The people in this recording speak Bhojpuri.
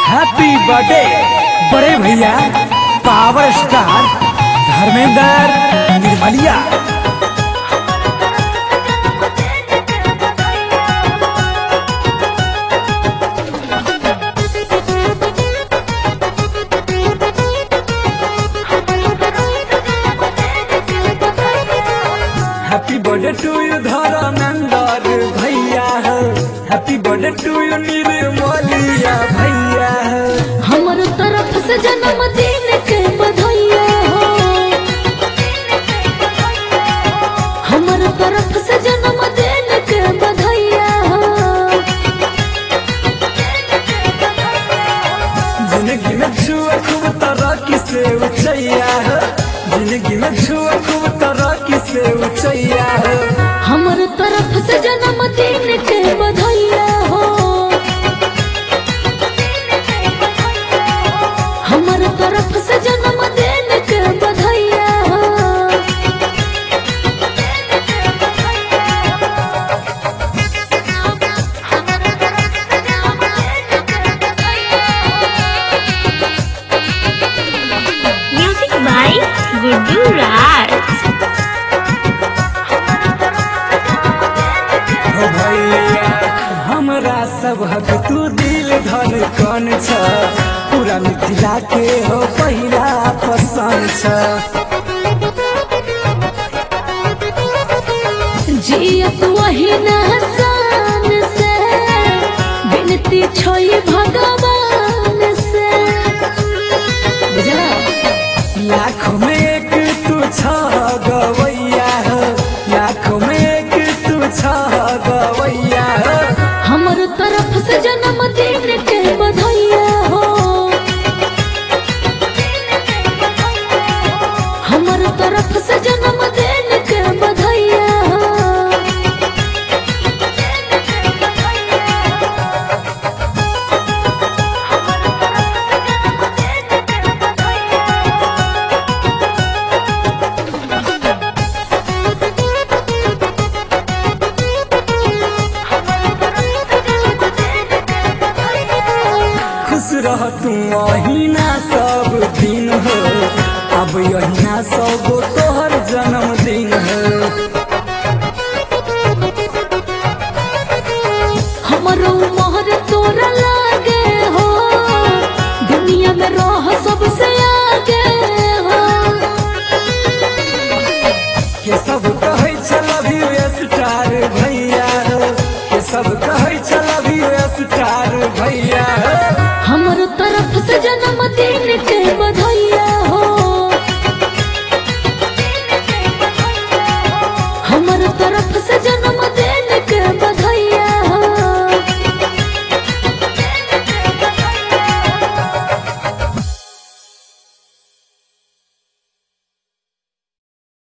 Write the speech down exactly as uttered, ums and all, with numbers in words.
हैप्पी बर्थडे बड़े भैया power star Dharmendra Nirmaliya. Happy birthday to you Dharmendra भैया, happy birthday to you Nirmaliya भैया। हमर तरफ से जन्मदिन के बधाइया हो, हमर तरफ से जन्मदिन के बधाइया हो। जिंदगी में छुआ खूब तरक्की से ऊंचाइया है, जिंदगी में छुआ खूब तरक्की से ऊंचाइया है। हमर तरफ से जन्मदिन के बधाइया हो, हमर तरफ से जन्मदिन के बधाइया हो। Music by Guddu Raj. हो भैया हमरा सब हक तू दिल धन कन छ, पूरा मिथिला के हो पहिला पसंद छ। जियत वही नहसान से बिनती छोई भगवान से। बुझला लाखों में एक तू छ गवैया हो, लाखों में एक तू छ गवैया हो। हमर तरफ से जन्मदिन के बधाइया हो, हमर तरफ से जन्मदिन के बधाइया हो। खुश रह तू अहिना सब दिन हो, अब यहिना सब तोहर जन्मदिन हो। हमरो मोहर तोरा लागे हो, दुनिया में रह सबसे आगे हो। के सब कहै छ लव यू स्टार भैया हो, के सब कहै छ लव यू स्टार भैया।